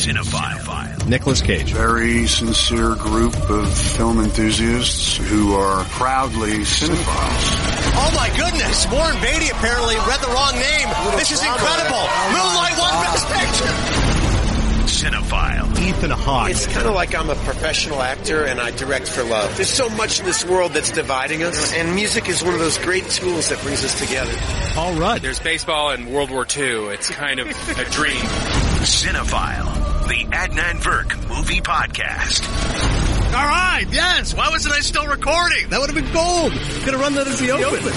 Cinephile. Nicolas Cage. Very sincere group of film enthusiasts who are proudly cinephiles. Oh my goodness! Warren Beatty apparently read the wrong name. This is incredible. Moonlight won Best Picture. Cinephile. Ethan Hawke. It's kind of like I'm a professional actor and I direct for love. There's so much in this world that's dividing us, and music is one of those great tools that brings us together. Paul Rudd. There's baseball and World War II. It's kind of a dream. Cinephile, the Adnan Virk movie podcast. All right, yes. Why wasn't I still recording? That would have been gold. Could have run that as the open.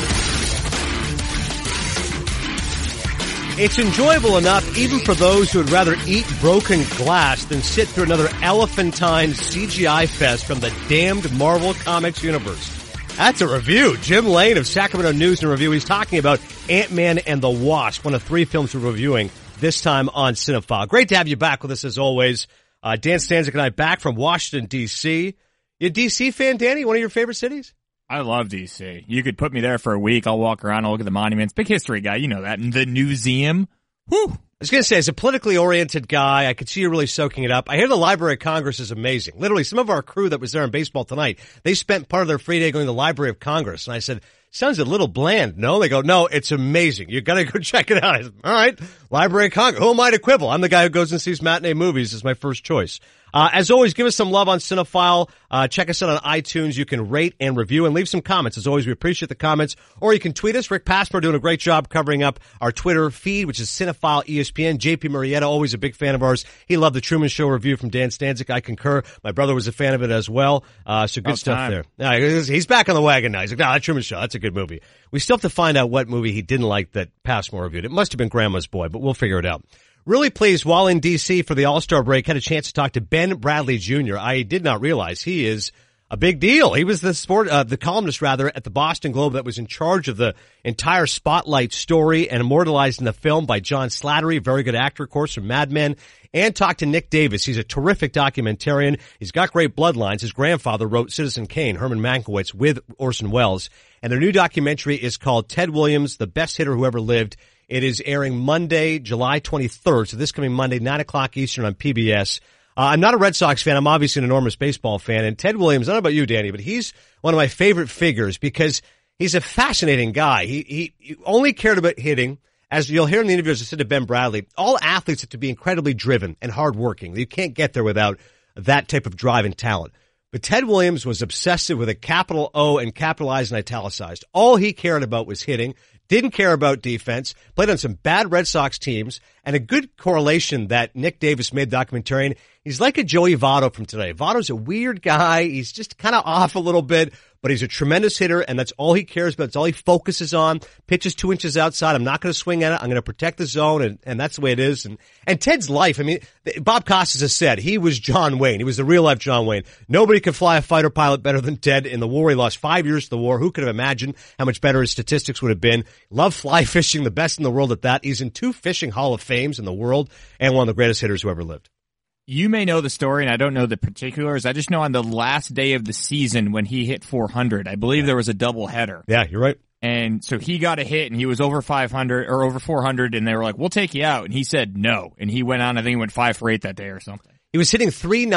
It's enjoyable enough even for those who would rather eat broken glass than sit through another elephantine CGI fest from the damned Marvel Comics universe. That's a review. Jim Lane of Sacramento News and Review. He's talking about Ant-Man and the Wasp, one of 3 films we're reviewing this time on Cinephile. Great to have you back with us as always. Dan Stanzik and I back from Washington, D.C. You a D.C. fan, Danny? One of your favorite cities? I love D.C. You could put me there for a week. I'll walk around, I'll look at the monuments. Big history guy, you know that. And the museum. Whew. I was going to say, as a politically oriented guy, I could see you really soaking it up. I hear the Library of Congress is amazing. Literally, some of our crew that was there in baseball tonight, they spent part of their free day going to the Library of Congress. And I said, sounds a little bland. No? They go, no, it's amazing. You got to go check it out. I said, all right, Library of Congress. Who am I to quibble? I'm the guy who goes and sees matinee movies is my first choice. As always, give us some love on Cinephile. Check us out on iTunes. You can rate and review and leave some comments. As always, we appreciate the comments. Or you can tweet us. Rick Passmore doing a great job covering up our Twitter feed, which is Cinephile ESPN. JP Murrieta, always a big fan of ours. He loved the Truman Show review from Dan Stanzik. I concur. My brother was a fan of it as well. So good stuff there. He's back on the wagon now. He's like, that Truman Show, that's a good movie. We still have to find out what movie he didn't like that Passmore reviewed. It must have been Grandma's Boy, but we'll figure it out. Really pleased while in D.C. for the All-Star break, had a chance to talk to Ben Bradley Jr. I did not realize he is a big deal. He was the columnist at the Boston Globe that was in charge of the entire Spotlight story and immortalized in the film by John Slattery, very good actor, of course, from Mad Men, and talked to Nick Davis. He's a terrific documentarian. He's got great bloodlines. His grandfather wrote Citizen Kane, Herman Mankiewicz, with Orson Welles. And their new documentary is called Ted Williams, the Best Hitter Who Ever Lived. It is airing Monday, July 23rd, so this coming Monday, 9 o'clock Eastern on PBS. I'm not a Red Sox fan. I'm obviously an enormous baseball fan. And Ted Williams, I don't know about you, Danny, but he's one of my favorite figures because he's a fascinating guy. He only cared about hitting. As you'll hear in the interview, as I said to Ben Bradley, all athletes have to be incredibly driven and hardworking. You can't get there without that type of drive and talent. But Ted Williams was obsessive with a capital O and capitalized and italicized. All he cared about was hitting. Didn't care about defense, played on some bad Red Sox teams, and a good correlation that Nick Davis made documentarian. He's like a Joey Votto from today. Votto's a weird guy. He's just kind of off a little bit, but he's a tremendous hitter, and that's all he cares about. It's all he focuses on. Pitches 2 inches outside. I'm not going to swing at it. I'm going to protect the zone, and that's the way it is. And Ted's life, I mean, Bob Costas has said he was John Wayne. He was the real-life John Wayne. Nobody could fly a fighter pilot better than Ted. In the war, he lost 5 years to the war. Who could have imagined how much better his statistics would have been? Loved fly fishing, the best in the world at that. He's in 2 fishing Hall of Fames in the world and one of the greatest hitters who ever lived. You may know the story, and I don't know the particulars. I just know on the last day of the season when he hit 400, I believe there was a doubleheader. Yeah, you're right. And so he got a hit, and he was over 500 or over 400, and they were like, "We'll take you out." And he said no, and he went on. I think he went 5 for 8 that day or something. He was hitting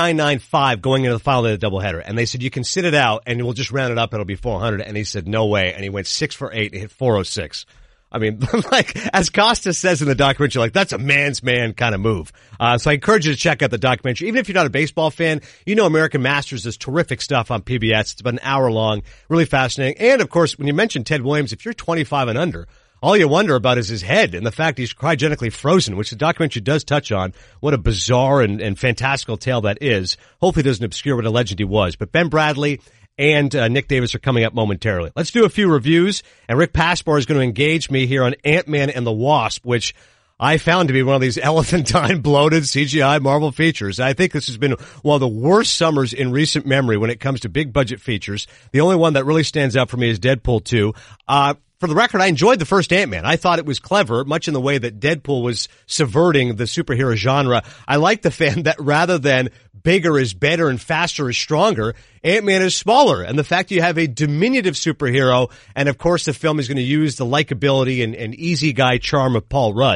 3.995 going into the final day of the doubleheader, and they said you can sit it out, and we'll just round it up. It'll be 400. And he said no way, and he went 6 for 8 and hit 406. I mean, like, as Costa says in the documentary, like, that's a man's man kind of move. So I encourage you to check out the documentary. Even if you're not a baseball fan, you know American Masters does terrific stuff on PBS. It's about an hour long, really fascinating. And, of course, when you mention Ted Williams, if you're 25 and under, all you wonder about is his head and the fact he's cryogenically frozen, which the documentary does touch on. What a bizarre and fantastical tale that is. Hopefully it doesn't obscure what a legend he was. But Ben Bradley and Nick Davis are coming up momentarily. Let's do a few reviews, and Rick Passmore is going to engage me here on Ant-Man and the Wasp, which I found to be one of these elephantine, bloated CGI Marvel features. I think this has been one of the worst summers in recent memory when it comes to big-budget features. The only one that really stands out for me is Deadpool 2. For the record, I enjoyed the first Ant-Man. I thought it was clever, much in the way that Deadpool was subverting the superhero genre. I like the fact that rather than bigger is better and faster is stronger, Ant-Man is smaller. And the fact you have a diminutive superhero, and of course the film is going to use the likability and easy guy charm of Paul Rudd.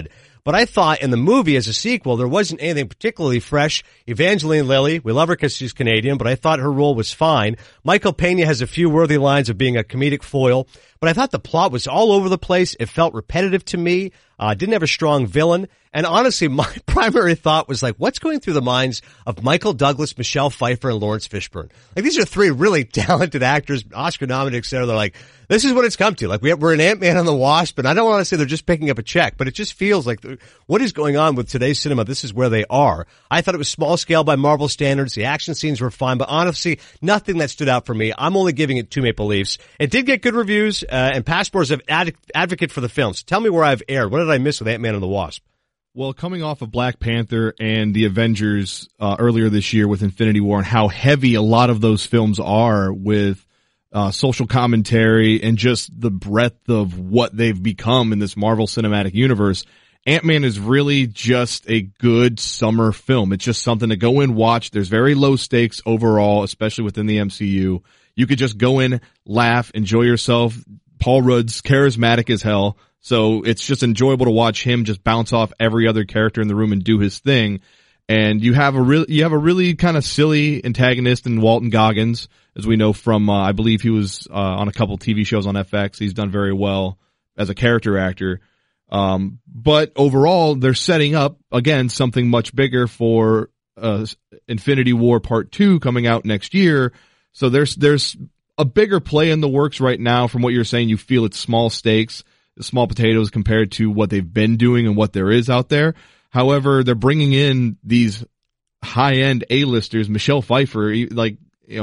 But I thought in the movie as a sequel, there wasn't anything particularly fresh. Evangeline Lilly, we love her because she's Canadian, but I thought her role was fine. Michael Pena has a few worthy lines of being a comedic foil, but I thought the plot was all over the place. It felt repetitive to me. Didn't have a strong villain. And honestly, my primary thought was like, what's going through the minds of Michael Douglas, Michelle Pfeiffer, and Lawrence Fishburne? Like, these are three really talented actors, Oscar nominated, et cetera. They're like, this is what it's come to. Like, we're an Ant-Man and the Wasp, and I don't want to say they're just picking up a check, but it just feels like what is going on with today's cinema? This is where they are. I thought it was small scale by Marvel standards. The action scenes were fine, but honestly, nothing that stood out for me. I'm only giving it 2 Maple Leafs. It did get good reviews, and Passport's an advocate for the film. So tell me where I've erred. What did I miss with Ant-Man and the Wasp? Well, coming off of Black Panther and the Avengers earlier this year with Infinity War and how heavy a lot of those films are with social commentary and just the breadth of what they've become in this Marvel Cinematic Universe, Ant-Man is really just a good summer film. It's just something to go in, watch. There's very low stakes overall, especially within the MCU. You could just go in, laugh, enjoy yourself. Paul Rudd's charismatic as hell. So it's just enjoyable to watch him just bounce off every other character in the room and do his thing. And you have a really kind of silly antagonist in Walton Goggins, as we know from, I believe he was, on a couple TV shows on FX. He's done very well as a character actor. But overall, they're setting up, again, something much bigger for, Infinity War Part 2 coming out next year. So there's a bigger play in the works right now. From what you're saying, you feel it's small stakes, small potatoes compared to what they've been doing and what there is out there. However, they're bringing in these high-end A-listers. Michelle Pfeiffer, like,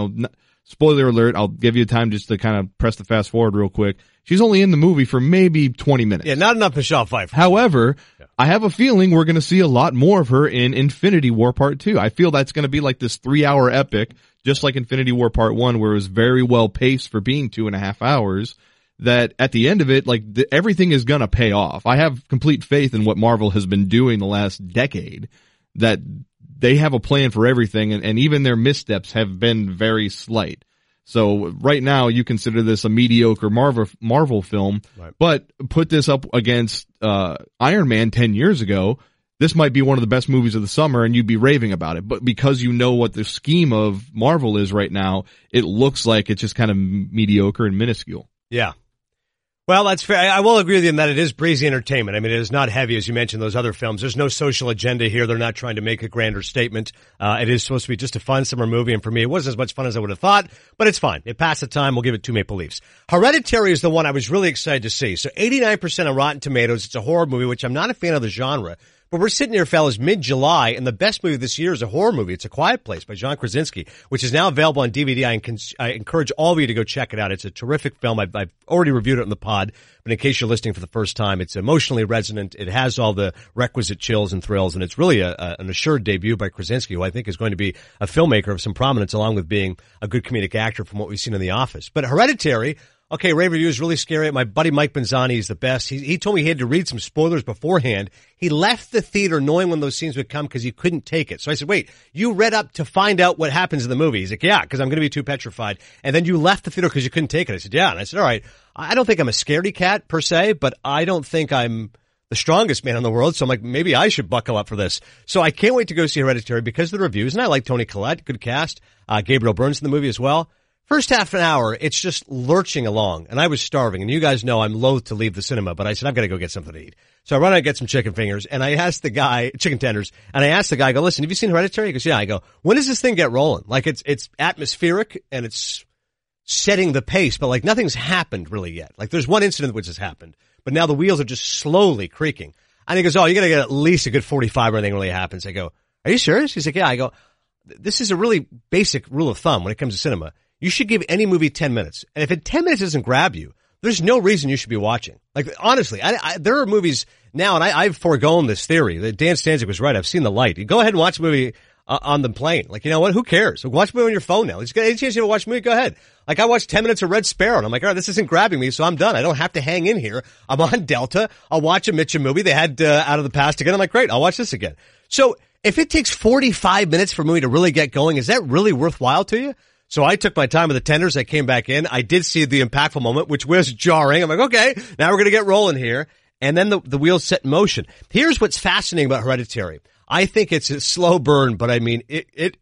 spoiler alert, I'll give you time just to kind of press the fast forward real quick. She's only in the movie for maybe 20 minutes. Yeah, not enough Michelle Pfeiffer. However, I have a feeling we're going to see a lot more of her in Infinity War Part 2. I feel that's going to be like this 3-hour epic, just like Infinity War Part 1, where it was very well paced for being 2.5 hours. That at the end of it, like, everything is gonna pay off. I have complete faith in what Marvel has been doing the last decade, that they have a plan for everything, and even their missteps have been very slight. So right now, you consider this a mediocre Marvel film, right, but put this up against Iron Man 10 years ago, this might be one of the best movies of the summer, and you'd be raving about it. But because you know what the scheme of Marvel is right now, it looks like it's just kind of mediocre and minuscule. Yeah. Well, that's fair. I will agree with you in that it is breezy entertainment. I mean, it is not heavy, as you mentioned, those other films. There's no social agenda here. They're not trying to make a grander statement. It is supposed to be just a fun summer movie, and for me, it wasn't as much fun as I would have thought, but it's fine. It passed the time. We'll give it 2 Maple Leafs. Hereditary is the one I was really excited to see. So 89% on Rotten Tomatoes. It's a horror movie, which I'm not a fan of the genre. But we're sitting here, fellas, mid-July, and the best movie this year is a horror movie. It's A Quiet Place by John Krasinski, which is now available on DVD. I encourage all of you to go check it out. It's a terrific film. I've already reviewed it on the pod, but in case you're listening for the first time, it's emotionally resonant. It has all the requisite chills and thrills, and it's really an assured debut by Krasinski, who I think is going to be a filmmaker of some prominence, along with being a good comedic actor from what we've seen in The Office. But Hereditary, okay, rave review is really scary. My buddy Mike Benzani is the best. He told me he had to read some spoilers beforehand. He left the theater knowing when those scenes would come because he couldn't take it. So I said, wait, you read up to find out what happens in the movie? He's like, yeah, because I'm going to be too petrified. And then you left the theater because you couldn't take it. I said, yeah. And I said, all right, I don't think I'm a scaredy cat per se, but I don't think I'm the strongest man in the world. So I'm like, maybe I should buckle up for this. So I can't wait to go see Hereditary because of the reviews. And I like Toni Collette, good cast. Gabriel Byrne's in the movie as well. First half an hour, it's just lurching along, and I was starving, and you guys know I'm loath to leave the cinema, but I said, I've got to go get something to eat. So I run out and get some chicken fingers, and I asked the guy, chicken tenders, and I asked the guy, I go, listen, have you seen Hereditary? He goes, yeah. I go, when does this thing get rolling? Like, it's atmospheric, and it's setting the pace, but like nothing's happened really yet. Like, there's one incident which has happened, but now the wheels are just slowly creaking. And he goes, oh, you got to get at least a good 45 or anything really happens. I go, are you serious? He's like, yeah. I go, this is a really basic rule of thumb when it comes to cinema. You should give any movie 10 minutes. And if in 10 minutes doesn't grab you, there's no reason you should be watching. Like, honestly, there are movies now, and I've foregone this theory that Dan Stanzik was right. I've seen The Light. You go ahead and watch a movie on the plane. Like, you know what? Who cares? Watch a movie on your phone now. It's any chance you ever watch a movie, go ahead. Like, I watched 10 minutes of Red Sparrow, and I'm like, all right, this isn't grabbing me, so I'm done. I don't have to hang in here. I'm on Delta. I'll watch a Mitchum movie they had Out of the Past again. I'm like, great, I'll watch this again. So if it takes 45 minutes for a movie to really get going, is that really worthwhile to you? So I took my time with the tenders. I came back in. I did see the impactful moment, which was jarring. I'm like, okay, now we're going to get rolling here. and then the wheels set in motion. Here's what's fascinating about Hereditary. I think it's a slow burn, but I mean, it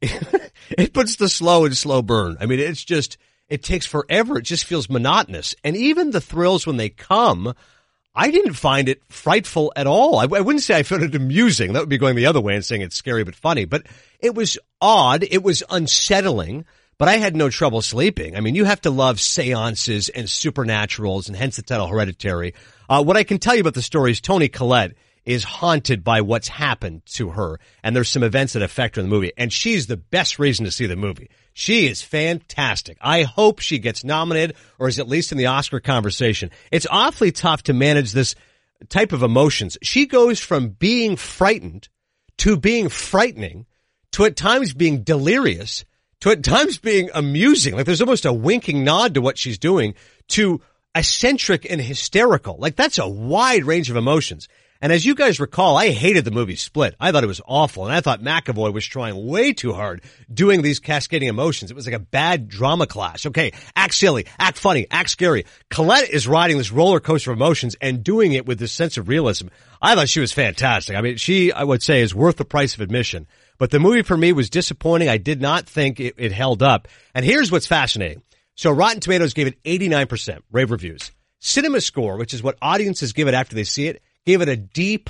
puts the slow in slow burn. I mean, it takes forever. It just feels monotonous. And even the thrills when they come, I didn't find it frightful at all. I wouldn't say I found it amusing. That would be going the other way and saying it's scary but funny. But it was odd. It was unsettling. But I had no trouble sleeping. I mean, you have to love seances and supernaturals, and hence the title Hereditary. What I can tell you about the story is Toni Collette is haunted by what's happened to her, and there's some events that affect her in the movie, and she's the best reason to see the movie. She is fantastic. I hope she gets nominated, or is at least in the Oscar conversation. It's awfully tough to manage this type of emotions. She goes from being frightened to being frightening to at times being delirious to at times being amusing. Like there's almost a winking nod to what she's doing, to eccentric and hysterical. Like that's a wide range of emotions. And as you guys recall, I hated the movie Split. I thought it was awful. And I thought McAvoy was trying way too hard doing these cascading emotions. It was like a bad drama class. Okay, act silly, act funny, act scary. Collette is riding this roller coaster of emotions and doing it with this sense of realism. I thought she was fantastic. I mean, she, I would say, is worth the price of admission. But the movie for me was disappointing. I did not think it held up. And here's what's fascinating. So Rotten Tomatoes gave it 89% rave reviews. Cinema Score, which is what audiences give it after they see it, gave it a D+.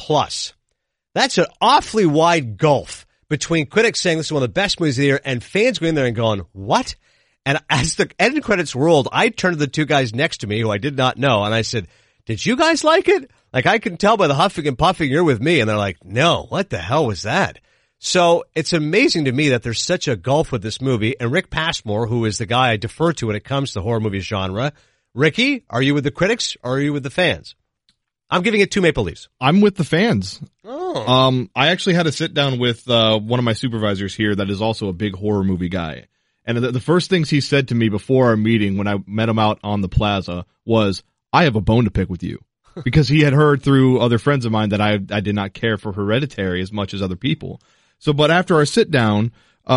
That's an awfully wide gulf between critics saying this is one of the best movies of the year and fans going there and going, what? And as the end credits rolled, I turned to the two guys next to me who I did not know, and I said, did you guys like it? Like, I can tell by the huffing and puffing you're with me. And they're like, no, what the hell was that? So it's amazing to me that there's such a gulf with this movie. And Rick Passmore, who is the guy I defer to when it comes to horror movie genre. Ricky, are you with the critics or are you with the fans? I'm giving it 2 Maple Leafs. I'm with the fans. Oh. I actually had to sit down with one of my supervisors here that is also a big horror movie guy. And the first things he said to me before our meeting when I met him out on the plaza was, I have a bone to pick with you. Because he had heard through other friends of mine that I did not care for Hereditary as much as other people. So, but after our sit down,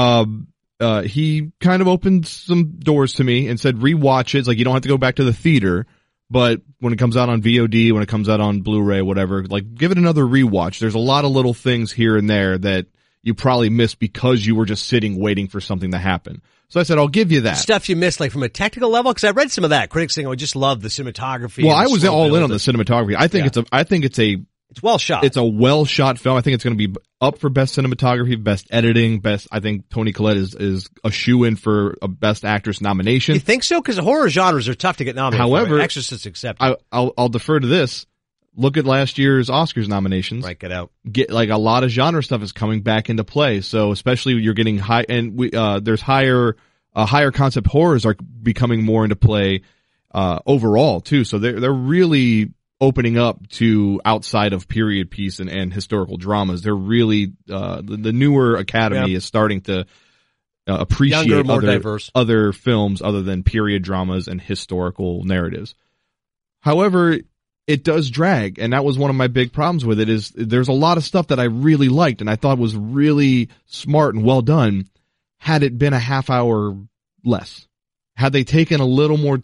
he kind of opened some doors to me and said, rewatch it. It's like, you don't have to go back to the theater. But when it comes out on VOD, when it comes out on Blu-ray, whatever, like give it another rewatch. There's a lot of little things here and there that you probably missed because you were just sitting waiting for something to happen. So I said, I'll give you that. Stuff you missed, like from a technical level? Because I read some of that. Critics saying, I just love the cinematography. Well, I was all in on the cinematography. I think it's well shot. It's a well shot film. I think it's going to be up for best cinematography, best editing, best. I think Toni Collette is a shoo-in for a best actress nomination. You think so? Because horror genres are tough to get nominated. However, Exorcist accepted. I'll defer to this. Look at last year's Oscars nominations. Right, get out. Get like a lot of genre stuff is coming back into play. So especially you're getting high, and there's higher concept horrors are becoming more into play overall too. So they're really opening up to outside of period piece and historical dramas. They're really the newer Academy is starting to appreciate younger, more diverse other films other than period dramas and historical narratives. However, it does drag, and that was one of my big problems with it. Is there's a lot of stuff that I really liked and I thought was really smart and well done. Had it been a half hour less, had they taken a little more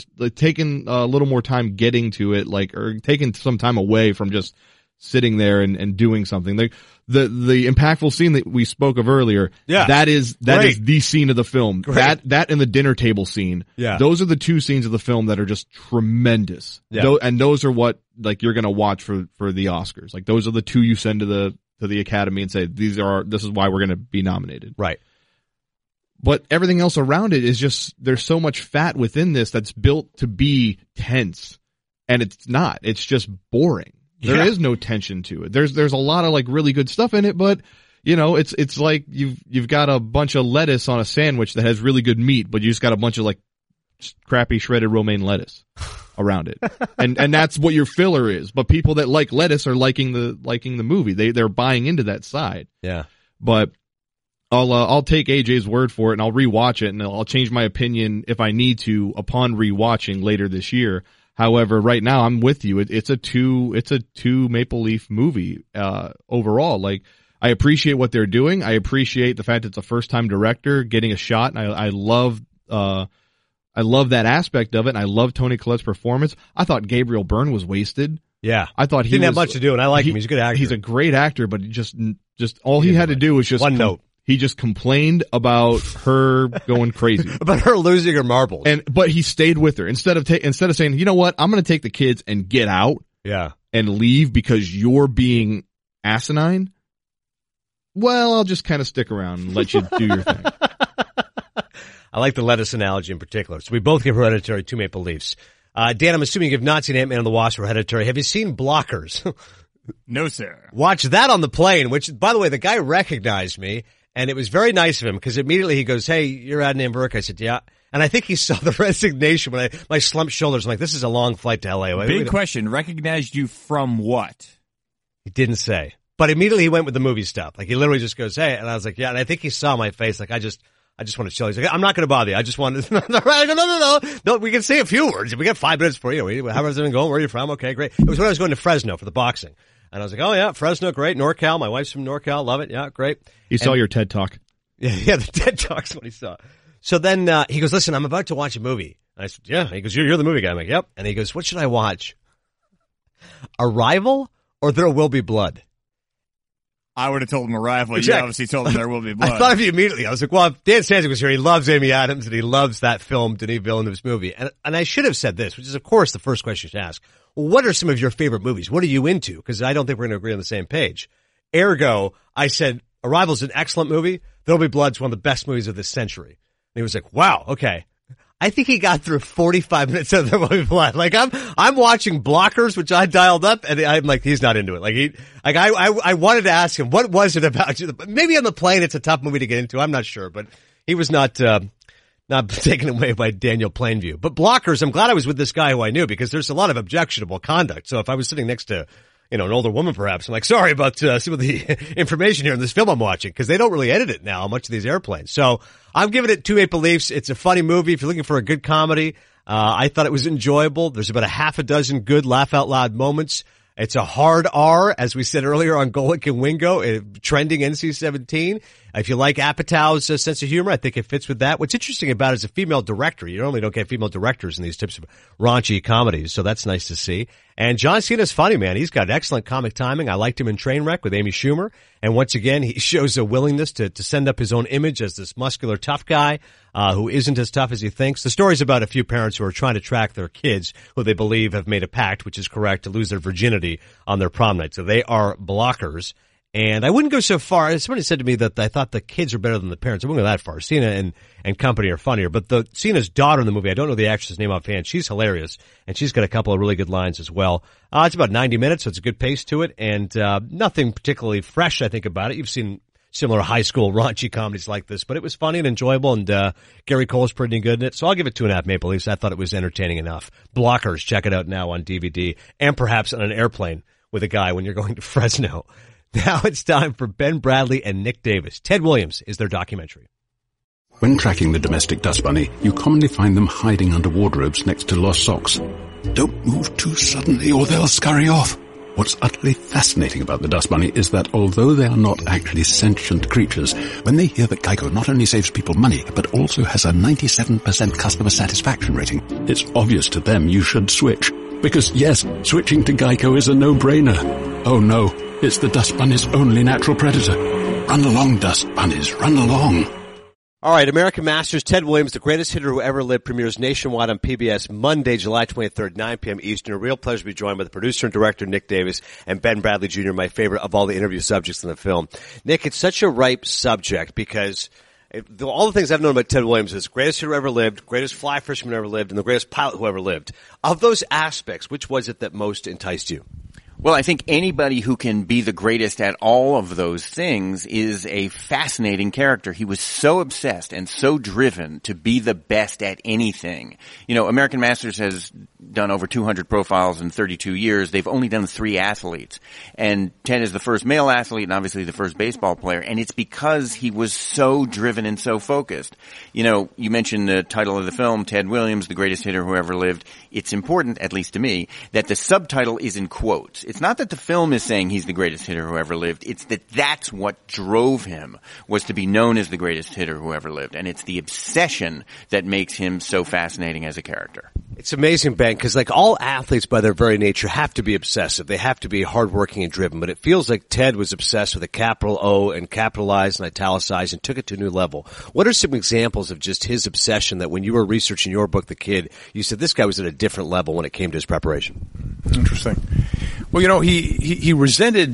time getting to it, or taken some time away from just sitting there and doing something. The impactful scene that we spoke of earlier, that is the scene of the film. Great. That and the dinner table scene. Yeah. Those are the 2 scenes of the film that are just tremendous. Yeah. And those are what you're going to watch for the Oscars. Like those are the 2 you send to the Academy and say this is why we're going to be nominated. Right. But everything else around it is just, there's so much fat within this that's built to be tense. And it's not. It's just boring. There is no tension to it. There's a lot of really good stuff in it, but it's like you've got a bunch of lettuce on a sandwich that has really good meat, but you just got a bunch of crappy shredded romaine lettuce around it. And that's what your filler is. But people that like lettuce are liking the movie. They're buying into that side. Yeah. But I'll take AJ's word for it and I'll rewatch it and I'll change my opinion if I need to upon rewatching later this year. However, right now I'm with you. It's a 2 Maple Leaf movie overall. I appreciate what they're doing. I appreciate the fact it's a first time director getting a shot. And I love that aspect of it. And I love Toni Collette's performance. I thought Gabriel Byrne was wasted Yeah. I thought he didn't have much to do, and I like him. He's a good actor. He's a great actor, but just all he had to do was just one note. He just complained about her going crazy. About her losing her marbles. But he stayed with her. Instead of saying, you know what, I'm going to take the kids and get out. Yeah. And leave because you're being asinine. Well, I'll just kind of stick around and let you do your thing. I like the lettuce analogy in particular. So we both give Hereditary 2 maple leafs. Dan, I'm assuming you've not seen Ant-Man and the Wasp or Hereditary. Have you seen Blockers? No, sir. Watch that on the plane, which, by the way, the guy recognized me. And it was very nice of him because immediately he goes, "Hey, you're Adnan Virk." I said, "Yeah." And I think he saw the resignation when my slumped shoulders. I'm like, this is a long flight to LA. Big question. Recognized you from what? He didn't say. But immediately he went with the movie stuff. Like he literally just goes, "Hey." And I was like, "Yeah." And I think he saw my face. Like I just want to chill. He's like, "I'm not going to bother you. I just want to." No. We can say a few words. We got 5 minutes for you. How is everything going? Where are you from? Okay, great. It was when I was going to Fresno for the boxing. And I was like, "Oh yeah, Fresno, great. NorCal. My wife's from NorCal. Love it. Yeah, great." He saw your TED Talk. Yeah, the TED Talk's what he saw. So then he goes, "Listen, I'm about to watch a movie." And I said, "Yeah." He goes, "You're the movie guy." I'm like, "Yep." And he goes, "What should I watch? Arrival or There Will Be Blood?" I would have told him Arrival. Exactly. You obviously told him There Will Be Blood. I thought of you immediately. I was like, well, if Dan Stanzik was here, he loves Amy Adams and he loves that film, Denis Villeneuve's movie. And I should have said this, which is, of course, the first question you should ask. Well, what are some of your favorite movies? What are you into? Because I don't think we're going to agree on the same page. Ergo, I said, Arrival's an excellent movie. There'll Be Blood's one of the best movies of this century. And he was like, wow, okay. I think he got through 45 minutes of There Will Be Blood. Like I'm watching Blockers, which I dialed up, and I'm like, he's not into it. I wanted to ask him, what was it about you? Maybe on the plane, it's a tough movie to get into. I'm not sure, but he was not taken away by Daniel Plainview. But Blockers, I'm glad I was with this guy who I knew because there's a lot of objectionable conduct. So if I was sitting next to, an older woman perhaps, I'm like, sorry about some of the information here in this film I'm watching because they don't really edit it now on much of these airplanes. So I'm giving it 2 maple leafs. It's a funny movie. If you're looking for a good comedy, I thought it was enjoyable. There's about a half a dozen good laugh out loud moments. It's a hard R, as we said earlier on Golic and Wingo, trending NC-17. If you like Apatow's sense of humor, I think it fits with that. What's interesting about it is a female director. You normally don't get female directors in these types of raunchy comedies, so that's nice to see. And John Cena's funny, man. He's got excellent comic timing. I liked him in Trainwreck with Amy Schumer. And once again, he shows a willingness to send up his own image as this muscular, tough guy who isn't as tough as he thinks. The story's about a few parents who are trying to track their kids who they believe have made a pact, which is correct, to lose their virginity on their prom night. So they are blockers. And I wouldn't go so far. Somebody said to me that I thought the kids are better than the parents. I wouldn't go that far. Cena and company are funnier. But Cena's daughter in the movie, I don't know the actress's name offhand. She's hilarious. And she's got a couple of really good lines as well. It's about 90 minutes, so it's a good pace to it. And nothing particularly fresh, I think, about it. You've seen similar high school raunchy comedies like this. But it was funny and enjoyable. And Gary Cole's pretty good in it. So I'll give it 2.5 maple leafs. I thought it was entertaining enough. Blockers, check it out now on DVD. And perhaps on an airplane with a guy when you're going to Fresno. Now it's time for Ben Bradley and Nick Davis. Ted Williams is their documentary. When tracking the domestic dust bunny, you commonly find them hiding under wardrobes next to lost socks. Don't move too suddenly or they'll scurry off. What's utterly fascinating about the dust bunny is that although they are not actually sentient creatures, when they hear that Geico not only saves people money, but also has a 97% customer satisfaction rating, it's obvious to them you should switch. Because yes, switching to Geico is a no-brainer. Oh no. It's the dust bunny's only natural predator. Run along, dust bunnies, run along. All right, American Masters, Ted Williams, the greatest hitter who ever lived, premieres nationwide on PBS Monday, July 23rd, 9 p.m. Eastern. A real pleasure to be joined by the producer and director, Nick Davis, and Ben Bradley Jr., my favorite of all the interview subjects in the film. Nick, it's such a ripe subject because all the things I've known about Ted Williams is greatest hitter who ever lived, greatest fly fisherman who ever lived, and the greatest pilot who ever lived. Of those aspects, which was it that most enticed you? Well, I think anybody who can be the greatest at all of those things is a fascinating character. He was so obsessed and so driven to be the best at anything. American Masters has done over 200 profiles in 32 years. They've only done 3 athletes. And Ted is the first male athlete and obviously the first baseball player. And it's because he was so driven and so focused. You mentioned the title of the film, Ted Williams, the greatest hitter who ever lived. It's important, at least to me, that the subtitle is in quotes. It's not that the film is saying he's the greatest hitter who ever lived. It's that that's what drove him, was to be known as the greatest hitter who ever lived. And it's the obsession that makes him so fascinating as a character. It's amazing, Ben, because like all athletes by their very nature have to be obsessive. They have to be hardworking and driven, but it feels like Ted was obsessed with a capital O and capitalized and italicized and took it to a new level. What are some examples of just his obsession that when you were researching your book, The Kid, you said this guy was at a different level when it came to his preparation? Interesting. Well, he resented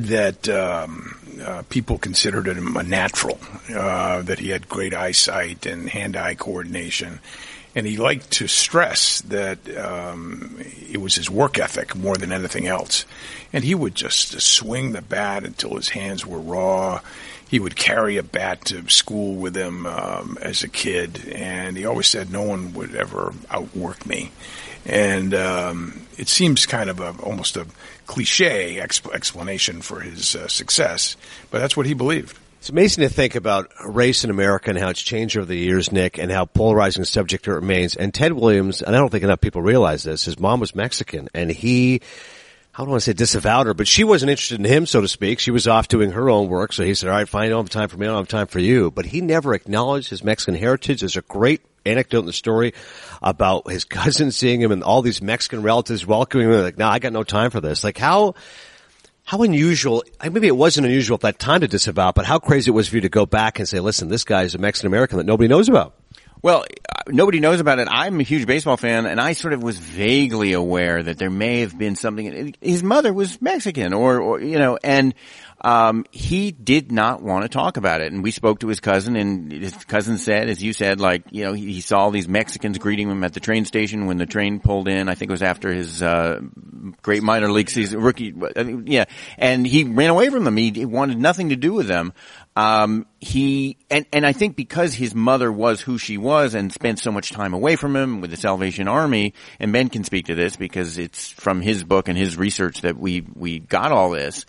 that people considered him a natural, that he had great eyesight and hand-eye coordination. And he liked to stress that it was his work ethic more than anything else. And he would just swing the bat until his hands were raw. He would carry a bat to school with him as a kid. And he always said no one would ever outwork me. And it seems kind of almost a cliche explanation for his success, but that's what he believed. It's amazing to think about race in America and how it's changed over the years, Nick, and how polarizing the subject it remains. And Ted Williams, and I don't think enough people realize this, his mom was Mexican, and he, I don't want to say disavowed her, but she wasn't interested in him, so to speak. She was off doing her own work, so he said, all right, fine, I don't have time for me, I don't have time for you. But he never acknowledged his Mexican heritage. There's a great anecdote in the story about his cousin seeing him and all these Mexican relatives welcoming him. Like, no, I got no time for this. Like, how unusual, maybe it wasn't unusual at that time to disavow, but how crazy it was for you to go back and say, listen, this guy is a Mexican American that nobody knows about. Well, nobody knows about it. I'm a huge baseball fan, and I sort of was vaguely aware that there may have been something. His mother was Mexican, or and he did not want to talk about it. And we spoke to his cousin, and his cousin said, as you said, he saw all these Mexicans greeting him at the train station when the train pulled in. I think it was after his great minor league season, rookie. Yeah, and he ran away from them. He wanted nothing to do with them. And I think because his mother was who she was and spent so much time away from him with the Salvation Army, and Ben can speak to this because it's from his book and his research that we got all this.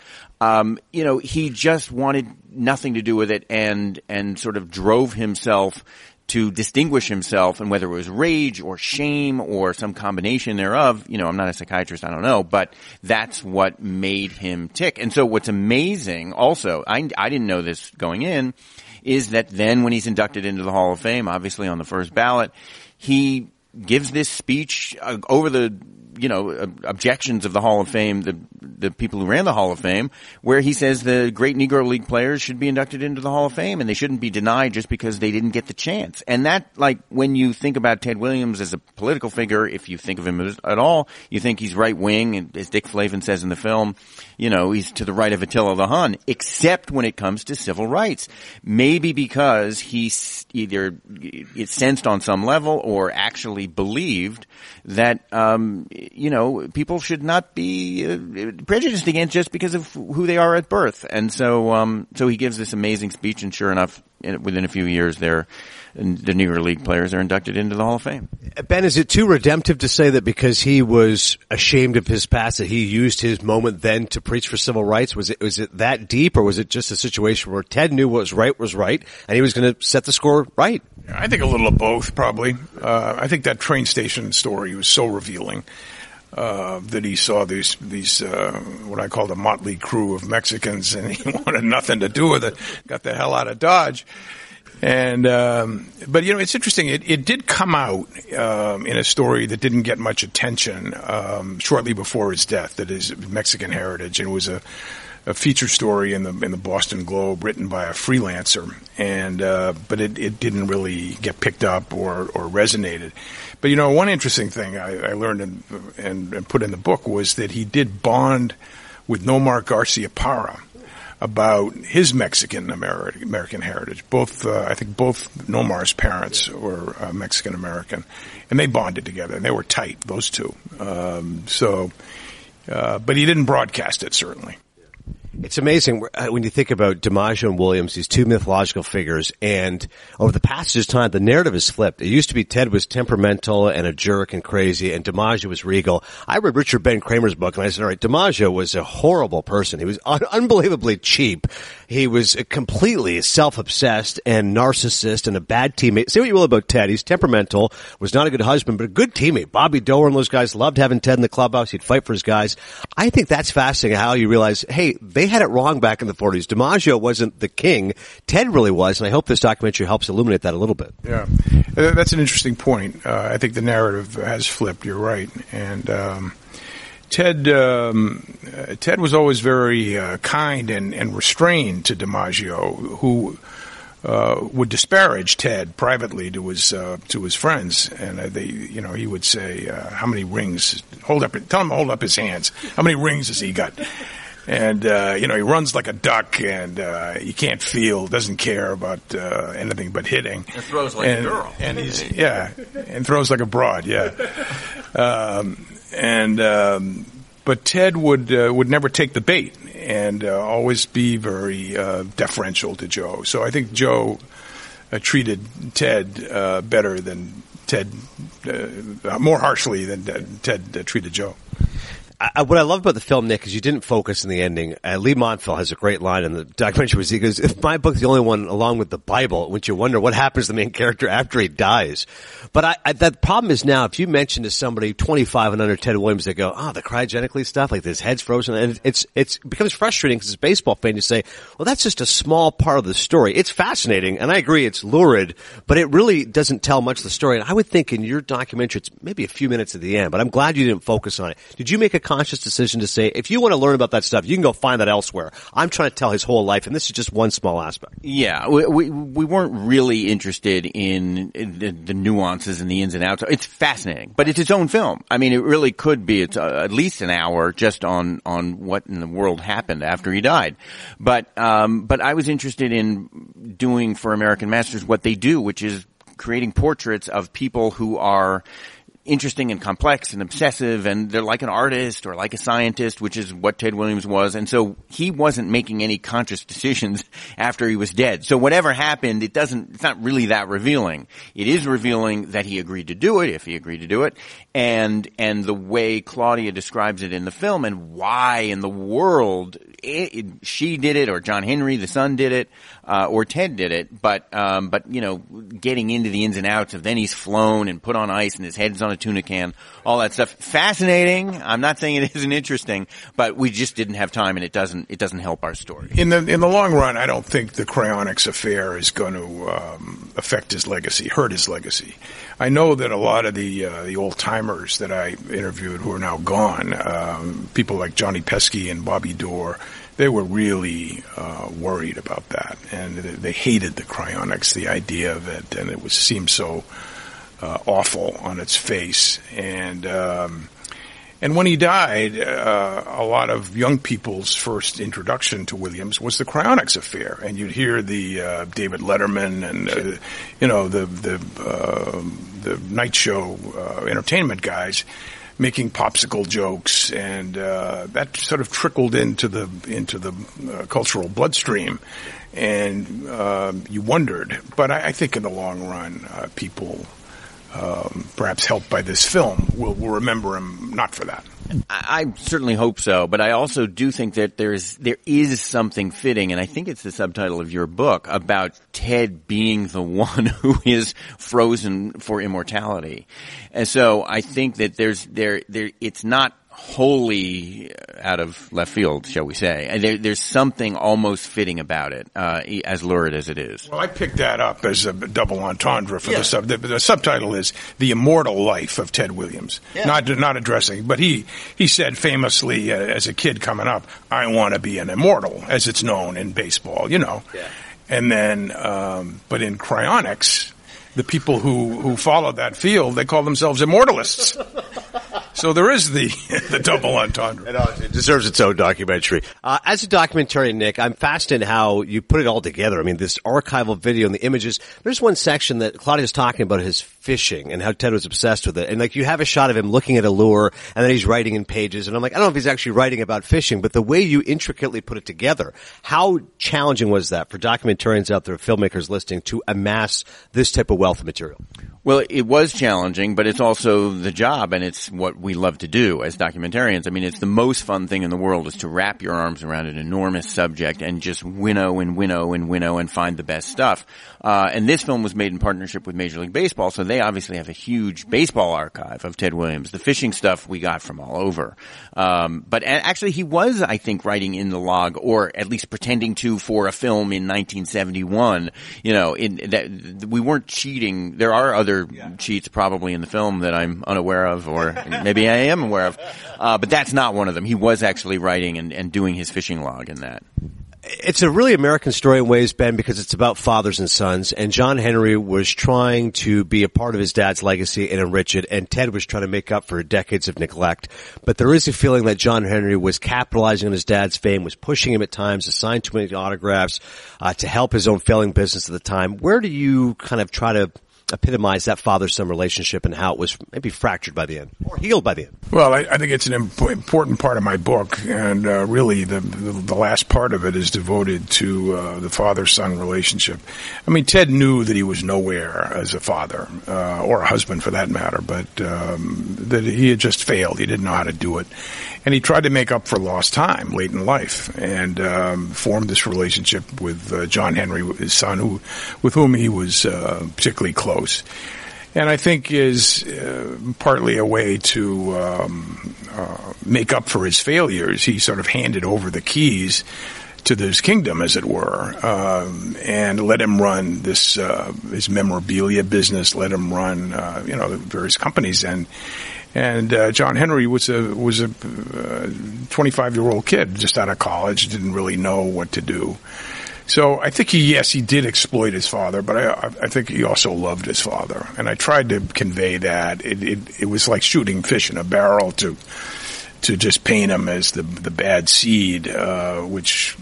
He just wanted nothing to do with it and sort of drove himself to distinguish himself, and whether it was rage or shame or some combination thereof, I'm not a psychiatrist, I don't know, but that's what made him tick. And so what's amazing also, I didn't know this going in, is that then when he's inducted into the Hall of Fame, obviously on the first ballot, he gives this speech over the objections of the Hall of Fame, the people who ran the Hall of Fame, where he says the great Negro League players should be inducted into the Hall of Fame and they shouldn't be denied just because they didn't get the chance. And that, when you think about Ted Williams as a political figure, if you think of him at all, you think he's right wing, and as Dick Flavin says in the film, he's to the right of Attila the Hun, except when it comes to civil rights. Maybe because he's either it sensed on some level or actually believed that, people should not be prejudiced against just because of who they are at birth. And so he gives this amazing speech, and sure enough, within a few years, the Negro League players are inducted into the Hall of Fame. Ben, is it too redemptive to say that because he was ashamed of his past that he used his moment then to preach for civil rights? Was it that deep, or was it just a situation where Ted knew what was right, and he was going to set the score right? I think a little of both, probably. I think that train station story was so revealing. That he saw these what I call the motley crew of Mexicans, and he wanted nothing to do with it. Got the hell out of Dodge. And but it's interesting. It did come out in a story that didn't get much attention shortly before his death. That is Mexican heritage, and it was a feature story in the Boston Globe written by a freelancer, and but it didn't really get picked up or resonated. But one interesting thing I learned and put in the book was that he did bond with Nomar Garcia Parra about his Mexican American heritage. I think both Nomar's parents were Mexican American, and they bonded together, and they were tight, those two. But he didn't broadcast it, certainly. It's amazing when you think about DiMaggio and Williams, these two mythological figures, and over the passage of time, the narrative has flipped. It used to be Ted was temperamental and a jerk and crazy, and DiMaggio was regal. I read Richard Ben Kramer's book, and I said, all right, DiMaggio was a horrible person. He was unbelievably cheap. He was completely self-obsessed and narcissist and a bad teammate. Say what you will about Ted. He's temperamental, was not a good husband, but a good teammate. Bobby Doerr and those guys loved having Ted in the clubhouse. He'd fight for his guys. I think that's fascinating how you realize, hey, they had it wrong back in the 40s. DiMaggio wasn't the king. Ted really was, and I hope this documentary helps illuminate that a little bit. Yeah, that's an interesting point. I think the narrative has flipped. You're right. And Ted was always very kind and restrained to DiMaggio, who would disparage Ted privately to his friends, and he would say, "How many rings? Tell him to hold up his hands. How many rings has he got?" And he runs like a duck, and he can't feel, doesn't care about anything but hitting. And throws like a girl. And and throws like a broad. Yeah. But Ted would never take the bait and always be very deferential to Joe. So I think Joe treated Ted better than Ted, more harshly than Ted treated Joe. What I love about the film, Nick, is you didn't focus in the ending. Lee Montville has a great line in the documentary. He goes, "If my book's the only one, along with the Bible, which you wonder what happens to the main character after he dies." But that problem is now, if you mention to somebody 25 and under Ted Williams, they go, "Oh, the cryogenically stuff, like his head's frozen," and it becomes frustrating because as a baseball fan, you say, "Well, that's just a small part of the story." It's fascinating, and I agree, it's lurid, but it really doesn't tell much of the story. And I would think in your documentary, it's maybe a few minutes at the end. But I'm glad you didn't focus on it. Did you make a conscious decision to say, if you want to learn about that stuff, you can go find that elsewhere? I'm trying to tell his whole life, and this is just one small aspect. Yeah, we weren't really interested in the nuances and the ins and outs. It's fascinating, but it's its own film. I mean, it really could be. It's at least an hour just on what in the world happened after he died. But I was interested in doing for American Masters what they do, which is creating portraits of people who are interesting and complex and obsessive, and they're like an artist or like a scientist, which is what Ted Williams was. And so he wasn't making any conscious decisions after he was dead. So whatever happened, it's not really that revealing. It is revealing that he agreed to do it, if he agreed to do it, and the way Claudia describes it in the film, and why in the world she did it, or John Henry, the son, did it, or Ted did it. But getting into the ins and outs of then he's flown and put on ice and his head's on a tuna can, all that stuff. Fascinating. I'm not saying it isn't interesting, but we just didn't have time, and it doesn't help our story. In the long run, I don't think the cryonics affair is going to affect his legacy, hurt his legacy. I know that a lot of the old timers that I interviewed who are now gone, people like Johnny Pesky and Bobby Doerr, they were really worried about that, and they hated the cryonics, the idea of it, and it seemed so awful on its face. And when he died, a lot of young people's first introduction to Williams was the cryonics affair, and you'd hear the David Letterman and the night show entertainment guys making popsicle jokes, and that sort of trickled into the cultural bloodstream, and you wondered. But I think in the long run, people, perhaps helped by this film, will remember him not for that. I certainly hope so, but I also do think that there is something fitting, and I think it's the subtitle of your book, about Ted being the one who is frozen for immortality. And so I think that it's not wholly out of left field, shall we say. And there's something almost fitting about it, as lurid as it is. Well, I picked that up as a double entendre for the subtitle is The Immortal Life of Ted Williams. Yeah. Not addressing, but he said famously as a kid coming up, I want to be an immortal, as it's known in baseball, Yeah. And then, but in cryonics, the people who follow that field, they call themselves immortalists. So there is the double entendre. It deserves its own documentary. As a documentarian, Nick, I'm fascinated how you put it all together. I mean, this archival video and the images. There's one section that Claudia's talking about his fishing and how Ted was obsessed with it. And you have a shot of him looking at a lure, and then he's writing in pages. And I'm like, I don't know if he's actually writing about fishing, but the way you intricately put it together, how challenging was that for documentarians out there, filmmakers listening, to amass this type of wealth of material? Well, it was challenging, but it's also the job, and it's what we love to do as documentarians. I mean, it's the most fun thing in the world is to wrap your arms around an enormous subject and just winnow and find the best stuff. And this film was made in partnership with Major League Baseball, so they obviously have a huge baseball archive of Ted Williams. The fishing stuff we got from all over. But actually he was, I think, writing in the log, or at least pretending to, for a film in 1971. You know, that we weren't cheating. There are other cheats probably in the film that I'm unaware of, or maybe I am aware of. But that's not one of them. He was actually writing and doing his fishing log in that. It's a really American story in ways, Ben, because it's about fathers and sons, and John Henry was trying to be a part of his dad's legacy and enrich it, and Ted was trying to make up for decades of neglect. But there is a feeling that John Henry was capitalizing on his dad's fame, was pushing him at times to sign too many autographs, to help his own failing business at the time. Where do you kind of try to epitomize that father-son relationship and how it was maybe fractured by the end or healed by the end? Well, I think it's an important part of my book, and really the last part of it is devoted to the father-son relationship. I mean, Ted knew that he was nowhere as a father, or a husband for that matter, but that he had just failed. He didn't know how to do it. And he tried to make up for lost time late in life, and formed this relationship with John Henry, his son, with whom he was particularly close. And I think is partly a way to make up for his failures. He sort of handed over the keys to this kingdom, as it were, and let him run this his memorabilia business. Let him run the various companies. And John Henry was a 25-year-old kid just out of college, didn't really know what to do. So I think he did exploit his father, but I think he also loved his father. And I tried to convey that. It was like shooting fish in a barrel to just paint him as the bad seed, which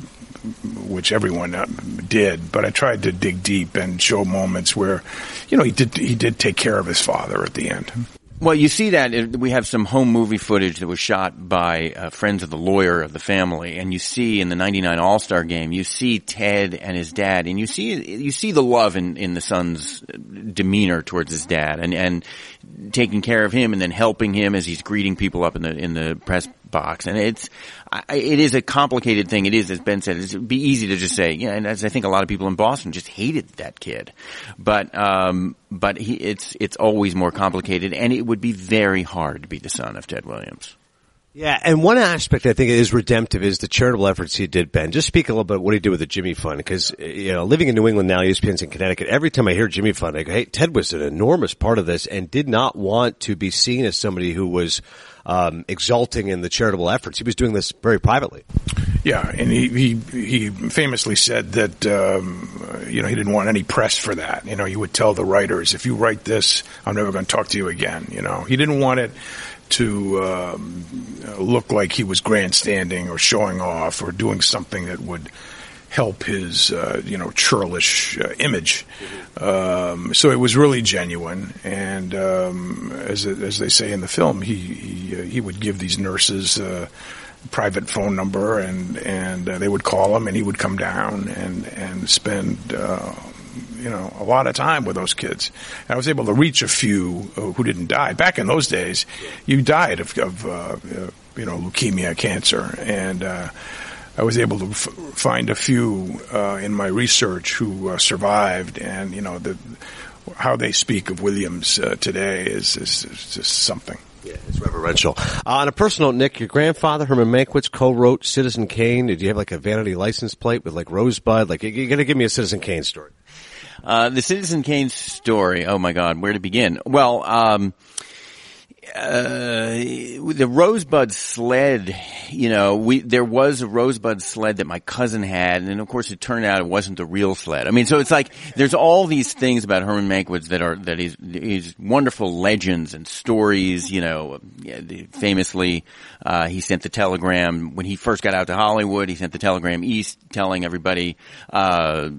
everyone did. But I tried to dig deep and show moments where, he did take care of his father at the end. Well, you see that we have some home movie footage that was shot by friends of the lawyer of the family, and you see in the '99 All-Star Game, you see Ted and his dad, and you see the love in the son's demeanor towards his dad, and taking care of him, and then helping him as he's greeting people up in the press box. And it is a complicated thing. It is, as Ben said, it'd be easy to just say, and as I think a lot of people in Boston just hated that kid. But it's always more complicated, and it would be very hard to be the son of Ted Williams. Yeah, and one aspect I think is redemptive is the charitable efforts he did, Ben. Just speak a little bit what he did with the Jimmy Fund, because, living in New England now, ESPN's in Connecticut, every time I hear Jimmy Fund, I go, hey, Ted was an enormous part of this and did not want to be seen as somebody who was exulting in the charitable efforts. He was doing this very privately. Yeah, and he famously said that, he didn't want any press for that. He would tell the writers, if you write this, I'm never going to talk to you again. He didn't want it to look like he was grandstanding or showing off or doing something that would help his churlish image. So it was really genuine, and as they say in the film, he would give these nurses a private phone number, and they would call him, and he would come down and spend a lot of time with those kids. And I was able to reach a few who didn't die. Back in those days, you died of leukemia, cancer, and I was able to find a few in my research who survived, and how they speak of Williams today is just something. Yeah, it's reverential. On a personal note, Nick, your grandfather, Herman Mankiewicz, co-wrote Citizen Kane. Did you have like a vanity license plate with like Rosebud? Like, you got to give me a Citizen Kane story. The Citizen Kane story, oh my God, where to begin? Well, the Rosebud sled, there was a Rosebud sled that my cousin had, and of course it turned out it wasn't the real sled. I mean, so it's like, there's all these things about Herman Mankiewicz that he's wonderful legends and stories, famously, he sent the telegram, when he first got out to Hollywood, he sent the telegram east telling everybody, come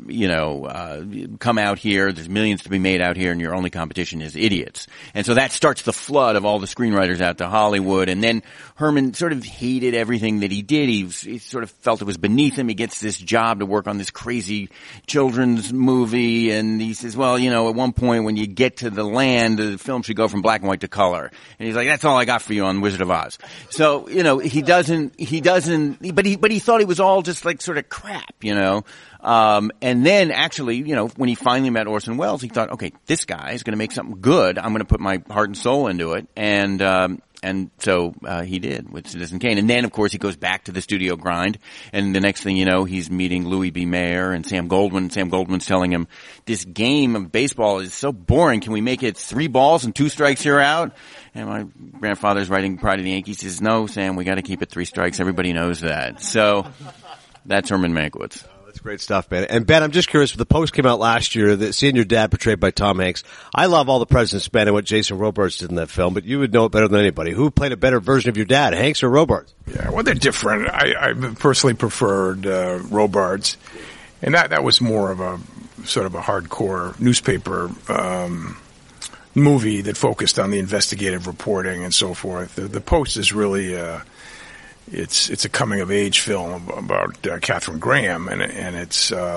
out here, there's millions to be made out here, and your only competition is idiots. And so that starts the flood of all all the screenwriters out to Hollywood. And then Herman sort of hated everything that he did. He sort of felt it was beneath him. He gets this job to work on this crazy children's movie, and he says, well, you know, at one point when you get to the land, the film should go from black and white to color. And he's like, that's all I got for you on Wizard of Oz. So, you know, he doesn't, but he thought it was all just like sort of crap, you know. And then actually, you know, when he finally met Orson Welles, he thought, okay, this guy is going to make something good. I'm going to put my heart and soul into it. And so he did with Citizen Kane. And then, of course, he goes back to the studio grind. And the next thing you know, he's meeting Louis B. Mayer and Sam Goldwyn. Sam Goldwyn's telling him, this game of baseball is so boring. Can we make it 3 balls and 2 strikes, you're out? And my grandfather's writing Pride of the Yankees. He says, no, Sam, we got to keep it 3 strikes. Everybody knows that. So that's Herman Mankiewicz. That's great stuff, Ben. And Ben, I'm just curious, the Post came out last year, that seeing your dad portrayed by Tom Hanks. I love All the President's Men and what Jason Robards did in that film, but you would know it better than anybody. Who played a better version of your dad, Hanks or Robards? Yeah, well, they're different. I personally preferred Robards, and that was more of a sort of a hardcore newspaper movie that focused on the investigative reporting and so forth. The Post is really it's a coming of age film about Katharine Graham, and it's you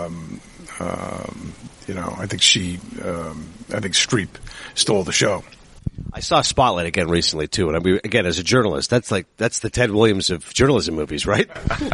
know, I think Streep stole the show. I saw Spotlight again recently too, and again as a journalist, that's the Ted Williams of journalism movies, right?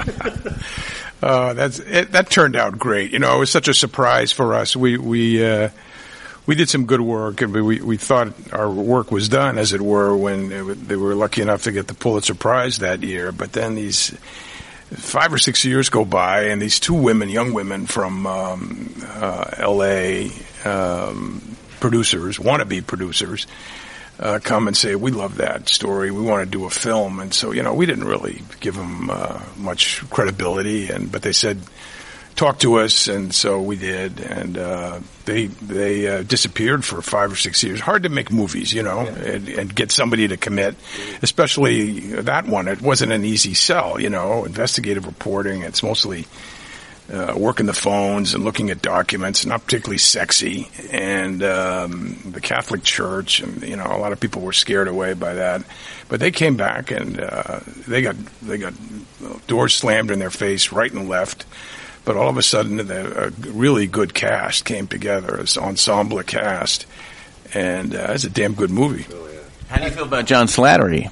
That turned out great. You know, it was such a surprise for us. We did some good work, and we thought our work was done, as it were, when they were lucky enough to get the Pulitzer Prize that year. But then these 5 or 6 years go by, and these 2 women, young women from L.A., producers, wannabe producers, come and say, we love that story, we want to do a film. And so, you know, we didn't really give them much credibility, but they said, talk to us, and so we did, and they disappeared for 5 or 6 years. Hard to make movies, you know, and get somebody to commit, especially that one. It wasn't an easy sell, you know, investigative reporting. It's mostly working the phones and looking at documents, not particularly sexy, and the Catholic Church, and, you know, a lot of people were scared away by that. But they came back, and they got doors slammed in their face right and left. But all of a sudden, a really good cast came together, as ensemble cast, and it's a damn good movie. Oh, yeah. How do you feel about John Slattery?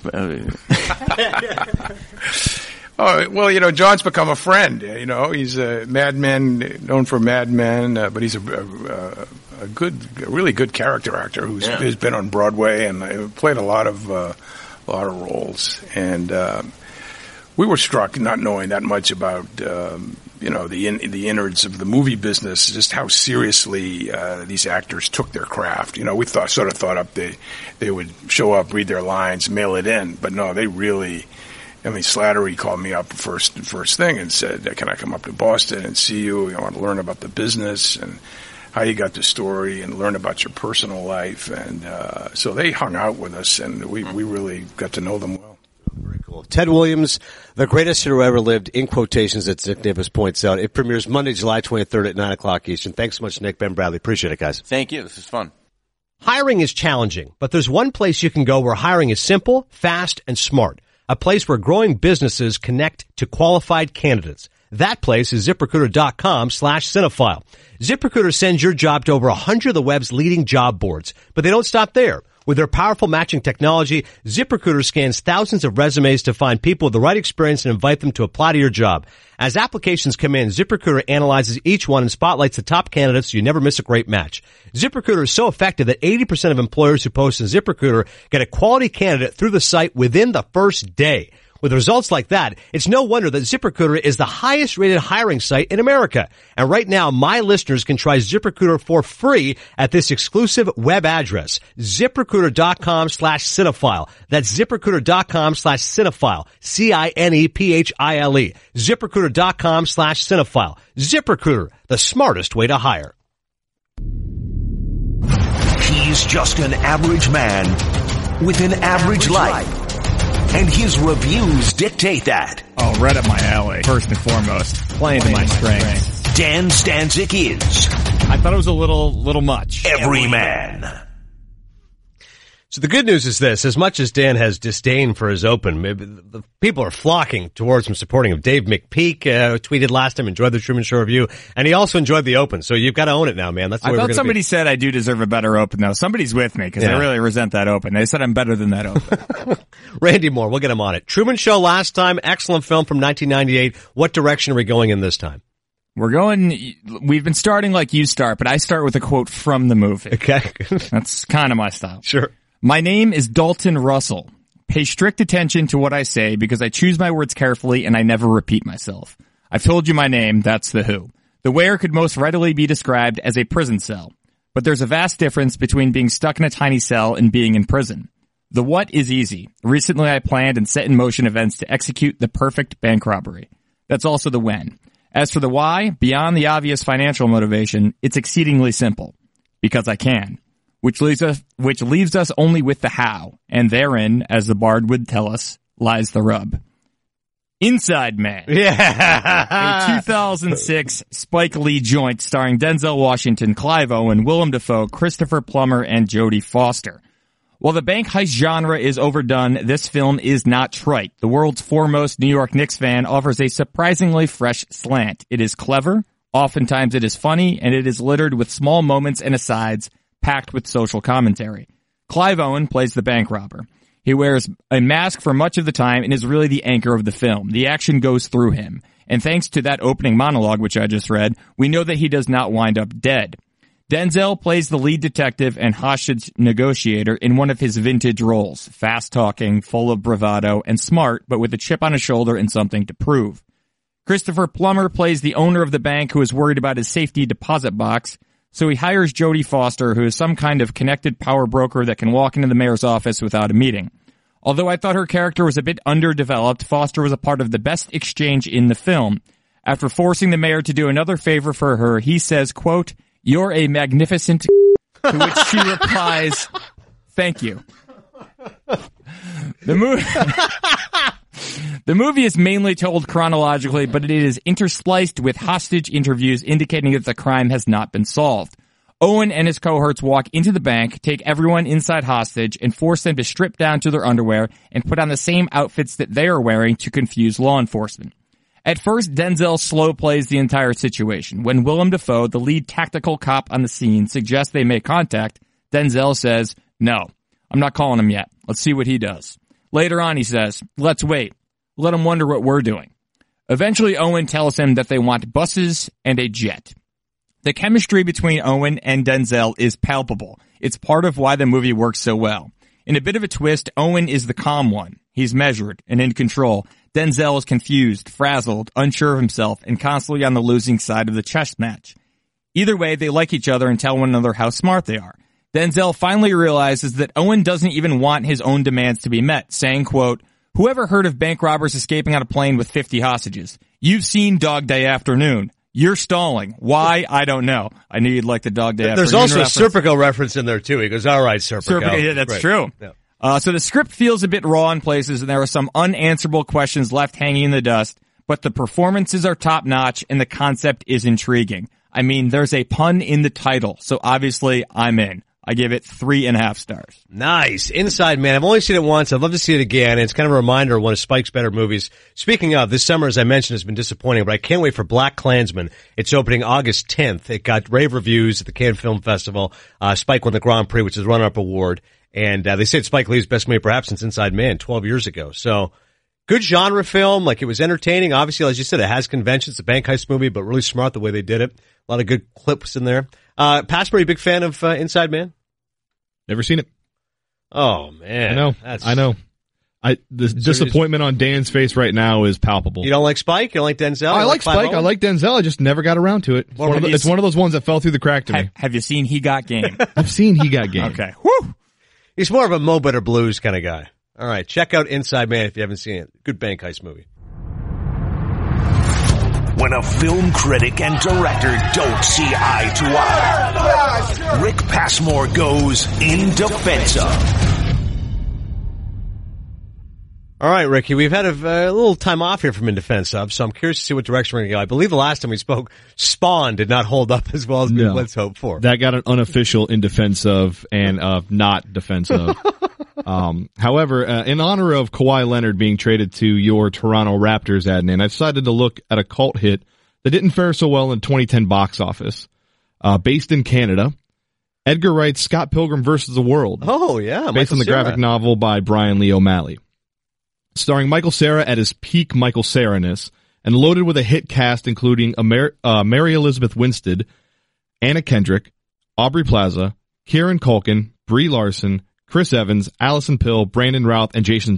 Oh, well, you know, John's become a friend. You know, he's a Mad Men, known for Mad Men, but he's a really good character actor who's been on Broadway and played a lot of roles. And we were struck, not knowing that much about you know, the innards of the movie business, just how seriously these actors took their craft. You know, we thought up they would show up, read their lines, mail it in, but no, they really. I mean, Slattery called me up first thing and said, "Can I come up to Boston and see you? I want to learn about the business and how you got the story, and learn about your personal life." And so they hung out with us, and we really got to know them well. Very cool. Ted Williams, the greatest hero ever lived, in quotations, as Nick Davis points out. It premieres Monday, July 23rd at 9 o'clock Eastern. Thanks so much, Nick. Ben Bradley. Appreciate it, guys. Thank you. This is fun. Hiring is challenging, but there's one place you can go where hiring is simple, fast, and smart. A place where growing businesses connect to qualified candidates. That place is ZipRecruiter.com/Cinephile. ZipRecruiter sends your job to over 100 of the web's leading job boards, but they don't stop there. With their powerful matching technology, ZipRecruiter scans thousands of resumes to find people with the right experience and invite them to apply to your job. As applications come in, ZipRecruiter analyzes each one and spotlights the top candidates so you never miss a great match. ZipRecruiter is so effective that 80% of employers who post in ZipRecruiter get a quality candidate through the site within the first day. With results like that, it's no wonder that ZipRecruiter is the highest rated hiring site in America. And right now, my listeners can try ZipRecruiter for free at this exclusive web address, ZipRecruiter.com/Cinephile. That's ZipRecruiter.com/Cinephile. CINEPHILE. ZipRecruiter.com/Cinephile. ZipRecruiter, the smartest way to hire. He's just an average man with an average life. And his reviews dictate that. Oh, right up my alley. First and foremost, playing to my strengths. Dan Stanzik is. I thought it was a little much. Every man. So the good news is this, as much as Dan has disdain for his Open, maybe the people are flocking towards him, supporting him. Dave McPeak tweeted last time, enjoyed the Truman Show review, and he also enjoyed the Open. So you've got to own it now, man. That's the way I we're thought gonna somebody be. said I do deserve a better Open, though. Somebody's with me, because I really resent that Open. They said I'm better than that Open. Randy Moore, we'll get him on it. Truman Show last time, excellent film from 1998. What direction are we going in this time? We've been starting like you start, but I start with a quote from the movie. Okay. That's kind of my style. Sure. My name is Dalton Russell. Pay strict attention to what I say because I choose my words carefully and I never repeat myself. I've told you my name, that's the who. The where could most readily be described as a prison cell. But there's a vast difference between being stuck in a tiny cell and being in prison. The what is easy. Recently I planned and set in motion events to execute the perfect bank robbery. That's also the when. As for the why, beyond the obvious financial motivation, it's exceedingly simple. Because I can. Which leaves us only with the how, and therein, as the bard would tell us, lies the rub. Inside Man. Yeah. A 2006 Spike Lee joint starring Denzel Washington, Clive Owen, Willem Dafoe, Christopher Plummer, and Jodie Foster. While the bank heist genre is overdone, this film is not trite. The world's foremost New York Knicks fan offers a surprisingly fresh slant. It is clever, oftentimes it is funny, and it is littered with small moments and asides packed with social commentary. Clive Owen plays the bank robber. He wears a mask for much of the time and is really the anchor of the film. The action goes through him. And thanks to that opening monologue, which I just read, we know that he does not wind up dead. Denzel plays the lead detective and hostage negotiator in one of his vintage roles. Fast-talking, full of bravado, and smart, but with a chip on his shoulder and something to prove. Christopher Plummer plays the owner of the bank who is worried about his safety deposit box. So he hires Jodie Foster, who is some kind of connected power broker that can walk into the mayor's office without a meeting. Although I thought her character was a bit underdeveloped, Foster was a part of the best exchange in the film. After forcing the mayor to do another favor for her, he says, quote, "You're a magnificent," to which she replies, "Thank you." The movie is mainly told chronologically, but it is interspliced with hostage interviews indicating that the crime has not been solved. Owen and his cohorts walk into the bank, take everyone inside hostage, and force them to strip down to their underwear and put on the same outfits that they are wearing to confuse law enforcement. At first, Denzel slow plays the entire situation. When Willem Dafoe, the lead tactical cop on the scene, suggests they make contact, Denzel says, "No, I'm not calling him yet. Let's see what he does." Later on, he says, "Let's wait. Let him wonder what we're doing." Eventually, Owen tells him that they want buses and a jet. The chemistry between Owen and Denzel is palpable. It's part of why the movie works so well. In a bit of a twist, Owen is the calm one. He's measured and in control. Denzel is confused, frazzled, unsure of himself, and constantly on the losing side of the chess match. Either way, they like each other and tell one another how smart they are. Denzel finally realizes that Owen doesn't even want his own demands to be met, saying, quote, "Whoever heard of bank robbers escaping on a plane with 50 hostages? You've seen Dog Day Afternoon. You're stalling. Why? I don't know." I knew you'd like the Dog Day Afternoon There's also reference. a Serpico reference in there, too. He goes, "All right, Serpico." Yeah, that's Right. true. Yeah. So the script feels a bit raw in places, and there are some unanswerable questions left hanging in the dust, but the performances are top-notch, and the concept is intriguing. I mean, there's a pun in the title, so obviously I'm in. I give it 3.5 stars. Nice. Inside Man. I've only seen it once. I'd love to see it again. It's kind of a reminder of one of Spike's better movies. Speaking of, this summer, as I mentioned, has been disappointing, but I can't wait for Black Klansman. It's opening August 10th. It got rave reviews at the Cannes Film Festival. Spike won the Grand Prix, which is a runner-up award. And they said Spike Lee's best movie perhaps since Inside Man 12 years ago. So good genre film. Like, it was entertaining. Obviously, as you said, it has conventions. It's a bank heist movie, but really smart the way they did it. A lot of good clips in there. Passbury, big fan of Inside Man? Never seen it. Oh, man. I know. The disappointment on Dan's face right now is palpable. You don't like Spike? You don't like Denzel? I like Spike. I like Denzel. I just never got around to it. It's one of those ones that fell through the crack to me. Have you seen He Got Game? I've seen He Got Game. Okay. Woo! He's more of a Mo Better Blues kind of guy. All right. Check out Inside Man if you haven't seen it. Good bank heist movie. When a film critic and director don't see eye to eye, Rick Passmore goes in defense of. All right, Ricky, we've had a little time off here from In Defense Of, so I'm curious to see what direction we're going to go. I believe the last time we spoke, Spawn did not hold up as well as let's hope for. That got an unofficial In Defense Of and not Defense Of. However, in honor of Kawhi Leonard being traded to your Toronto Raptors, Adnan, I decided to look at a cult hit that didn't fare so well in the 2010 box office. Based in Canada, Edgar Wright's Scott Pilgrim vs. the World. Oh, yeah. Based on the graphic novel by Brian Lee O'Malley. Starring Michael Cera at his peak Michael Cera-ness, and loaded with a hit cast including Mary Elizabeth Winstead, Anna Kendrick, Aubrey Plaza, Kieran Culkin, Brie Larson, Chris Evans, Allison Pill, Brandon Routh, and Jason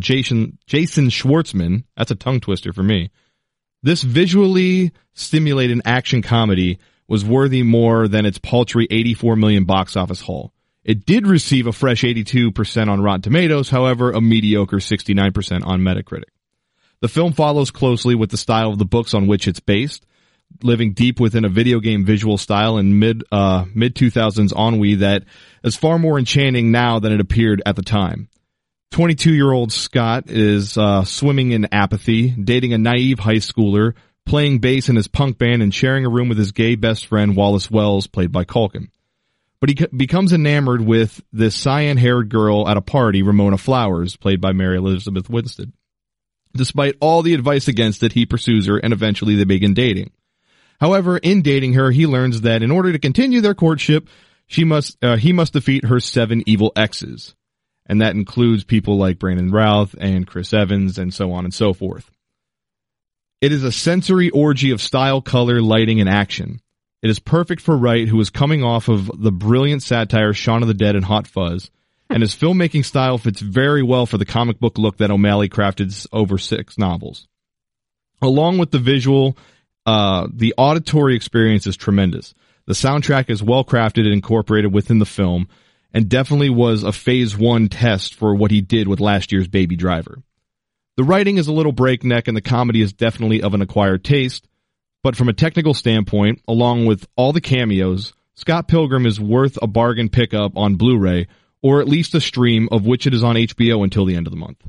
Schwartzman. That's a tongue twister for me. This visually stimulating action comedy was worthy more than its paltry 84 million box office haul. It did receive a fresh 82% on Rotten Tomatoes, however, a mediocre 69% on Metacritic. The film follows closely with the style of the books on which it's based, living deep within a video game visual style in mid-2000s ennui that is far more enchanting now than it appeared at the time. 22-year-old Scott is swimming in apathy, dating a naive high schooler, playing bass in his punk band, and sharing a room with his gay best friend Wallace Wells, played by Culkin. But he becomes enamored with this cyan-haired girl at a party, Ramona Flowers, played by Mary Elizabeth Winstead. Despite all the advice against it, he pursues her, and eventually they begin dating. However, in dating her, he learns that in order to continue their courtship, he must defeat her 7 evil exes. And that includes people like Brandon Routh and Chris Evans and so on and so forth. It is a sensory orgy of style, color, lighting, and action. It is perfect for Wright, who is coming off of the brilliant satire Shaun of the Dead and Hot Fuzz, and his filmmaking style fits very well for the comic book look that O'Malley crafted over 6 novels. Along with the visual, the auditory experience is tremendous. The soundtrack is well crafted and incorporated within the film, and definitely was a phase 1 test for what he did with last year's Baby Driver. The writing is a little breakneck, and the comedy is definitely of an acquired taste, but from a technical standpoint, along with all the cameos, Scott Pilgrim is worth a bargain pickup on Blu-ray, or at least a stream, of which it is on HBO until the end of the month.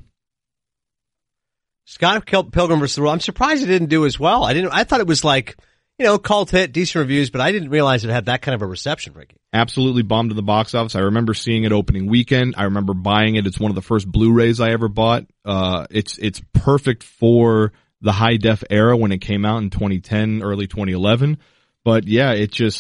Scott Pilgrim vs. the World. I'm surprised it didn't do as well. I thought it was like, cult hit, decent reviews, but I didn't realize it had that kind of a reception, Ricky. Absolutely bombed at the box office. I remember seeing it opening weekend. I remember buying it. It's one of the first Blu-rays I ever bought. It's perfect for the high def era when it came out in 2010, early 2011. But yeah,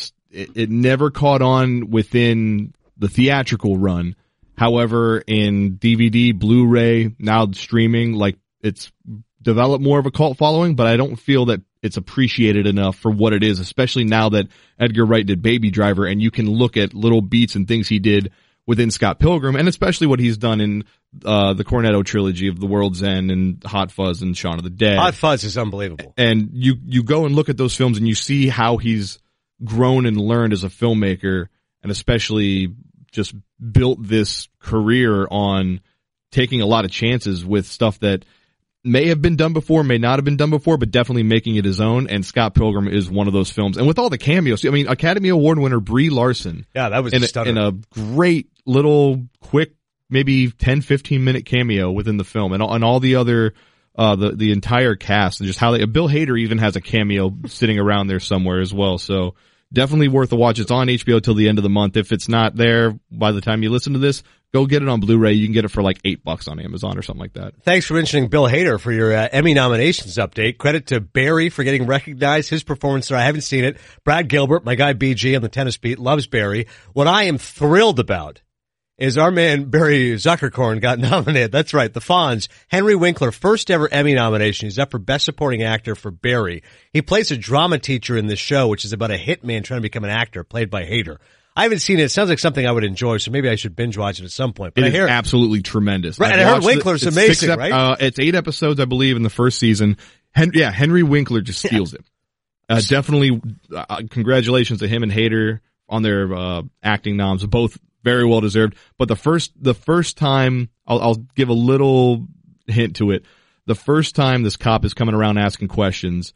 it never caught on within the theatrical run. However, in DVD, Blu-ray, now streaming, it's developed more of a cult following, but I don't feel that it's appreciated enough for what it is, especially now that Edgar Wright did Baby Driver, and you can look at little beats and things he did within Scott Pilgrim, and especially what he's done in the Cornetto trilogy of The World's End and Hot Fuzz and Shaun of the Dead. Hot Fuzz is unbelievable. And you go and look at those films and you see how he's grown and learned as a filmmaker, and especially just built this career on taking a lot of chances with stuff that may have been done before, may not have been done before, but definitely making it his own. And Scott Pilgrim is one of those films. And with all the cameos, I mean, Academy Award winner Brie Larson. Yeah, that was in a great little quick, maybe 10, 15 minute cameo within the film, and all the other, the entire cast, and just how Bill Hader even has a cameo sitting around there somewhere as well. So definitely worth a watch. It's on HBO till the end of the month. If it's not there by the time you listen to this, go get it on Blu-ray. You can get it for like $8 on Amazon or something like that. Thanks for mentioning Bill Hader for your Emmy nominations update. Credit to Barry for getting recognized. His performance there, I haven't seen it. Brad Gilbert, my guy BG on the tennis beat, loves Barry. What I am thrilled about is our man Barry Zuckerkorn got nominated. That's right, the Fonz. Henry Winkler, first ever Emmy nomination. He's up for Best Supporting Actor for Barry. He plays a drama teacher in this show, which is about a hitman trying to become an actor, played by Hader. I haven't seen it. It sounds like something I would enjoy, so maybe I should binge watch it at some point. But it is absolutely tremendous. Right, and I heard Winkler's amazing, right? It's 8 episodes, I believe, in the first season. Henry Winkler just steals it. Definitely, congratulations to him and Hader on their acting noms, both very well deserved. But the first time, I'll give a little hint to it. The first time this cop is coming around asking questions,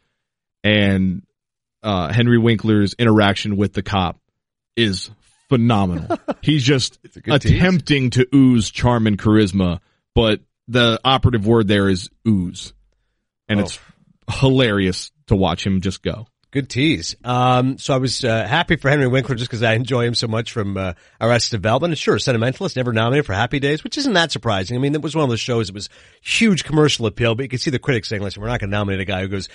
and Henry Winkler's interaction with the cop is phenomenal. He's just attempting to ooze charm and charisma, but the operative word there is ooze. And it's hilarious to watch him just go. Good tease. So I was happy for Henry Winkler just because I enjoy him so much from Arrested Development. And sure, Sentimentalist, never nominated for Happy Days, which isn't that surprising. I mean, it was one of those shows that was huge commercial appeal, but you can see the critics saying, listen, we're not going to nominate a guy who goes,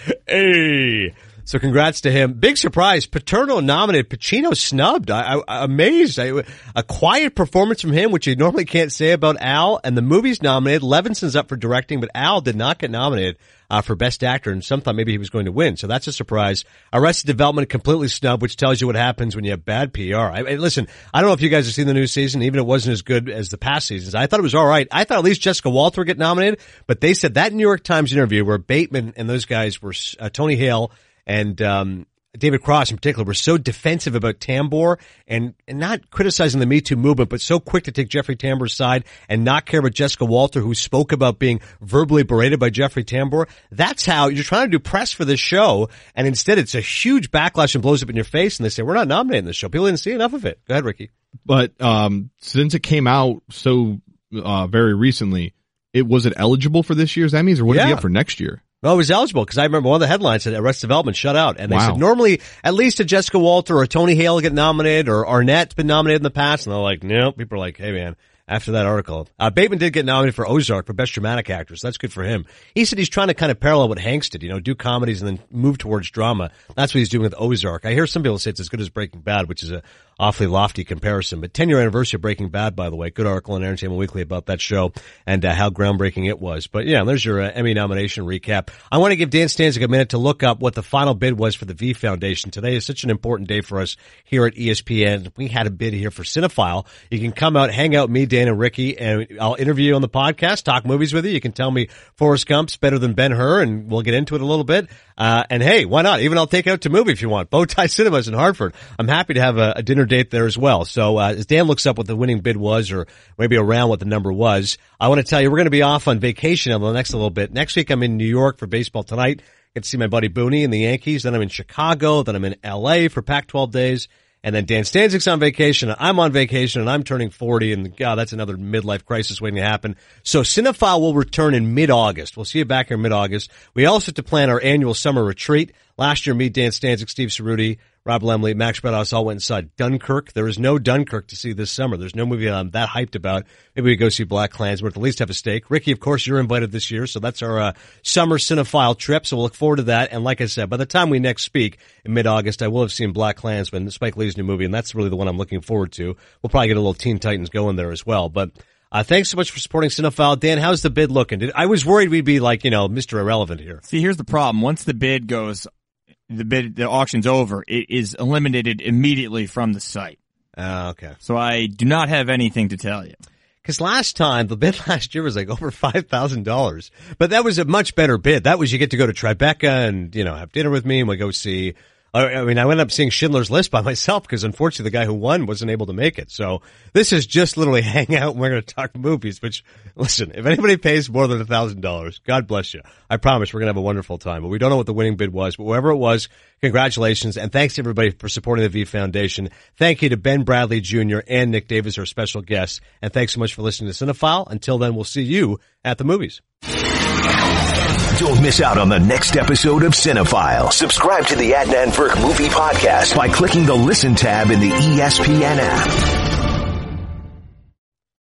hey. So congrats to him. Big surprise. Paterno nominated. Pacino snubbed. Amazed. A quiet performance from him, which you normally can't say about Al. And the movie's nominated. Levinson's up for directing, but Al did not get nominated for Best Actor, and some thought maybe he was going to win. So that's a surprise. Arrested Development completely snubbed, which tells you what happens when you have bad PR. Listen, I don't know if you guys have seen the new season, even if it wasn't as good as the past seasons. I thought it was all right. I thought at least Jessica Walter would get nominated, but they said that New York Times interview where Bateman and those guys were Tony Hale and David Cross in particular were so defensive about Tambor and not criticizing the Me Too movement, but so quick to take Jeffrey Tambor's side and not care about Jessica Walter, who spoke about being verbally berated by Jeffrey Tambor. That's how you're trying to do press for this show, and instead it's a huge backlash and blows up in your face, and they say, we're not nominating this show. People didn't see enough of it. Go ahead, Ricky. But since it came out so very recently, was it eligible for this year's Emmys, or would it be up for next year? No, it was eligible because I remember one of the headlines said Arrested Development shut out. And they Wow. said normally at least a Jessica Walter or Tony Hale get nominated or Arnett's been nominated in the past. And they're like, no. People are like, hey, man, after that article. Bateman did get nominated for Ozark for Best Dramatic Actor, so that's good for him. He said he's trying to kind of parallel what Hanks did, do comedies and then move towards drama. That's what he's doing with Ozark. I hear some people say it's as good as Breaking Bad, which is a awfully lofty comparison. But 10-year anniversary of Breaking Bad, by the way. Good article in Entertainment Weekly about that show and how groundbreaking it was. But yeah, there's your Emmy nomination recap. I want to give Dan Stanzik a minute to look up what the final bid was for the V Foundation. Today is such an important day for us here at ESPN. We had a bid here for Cinephile. You can come out, hang out with me, Dan, and Ricky, and I'll interview you on the podcast, talk movies with you. You can tell me Forrest Gump's better than Ben-Hur, and we'll get into it a little bit. And hey, why not? Even I'll take it out to movie if you want. Bowtie Cinemas in Hartford. I'm happy to have a dinner date there as well. So as Dan looks up what the winning bid was, or maybe around what the number was, I want to tell you we're going to be off on vacation over the next little bit. Next week I'm in New York for baseball tonight. Get to see my buddy Booney and the Yankees. Then I'm in Chicago. Then I'm in LA for Pac-12 days. And then Dan Stanzik's on vacation. I'm on vacation, and I'm turning 40, and God, that's another midlife crisis waiting to happen. So Cinephile will return in mid-August. We'll see you back here in mid-August. We also have to plan our annual summer retreat. Last year, me, Dan Stanzik, Steve Cerruti, Rob Lemley, Max Bredhouse all went and saw Dunkirk. There is no Dunkirk to see this summer. There's no movie I'm that hyped about. Maybe we go see Black Klansman, or at least have a steak. Ricky, of course, you're invited this year, so that's our summer Cinephile trip, so we'll look forward to that. And like I said, by the time we next speak in mid-August, I will have seen Black Klansman, Spike Lee's new movie, and that's really the one I'm looking forward to. We'll probably get a little Teen Titans going there as well. But thanks so much for supporting Cinephile. Dan, how's the bid looking? I was worried we'd be like, Mr. Irrelevant here. See, here's the problem. Once the bid goes, the auction's over, it is eliminated immediately from the site. Okay. So I do not have anything to tell you. Because last time, the bid last year was like over $5,000. But that was a much better bid. That was you get to go to Tribeca and, have dinner with me and we go see. I went up seeing Schindler's List by myself because unfortunately the guy who won wasn't able to make it. So this is just literally hang out and we're going to talk movies, which, listen, if anybody pays more than $1,000, God bless you. I promise we're going to have a wonderful time. But we don't know what the winning bid was, but whoever it was, congratulations. And thanks to everybody for supporting the V Foundation. Thank you to Ben Bradley Jr. and Nick Davis, our special guests. And thanks so much for listening to Cinephile. Until then, we'll see you at the movies. Don't miss out on the next episode of Cinephile. Subscribe to the Adnan Virk Movie Podcast by clicking the Listen tab in the ESPN app.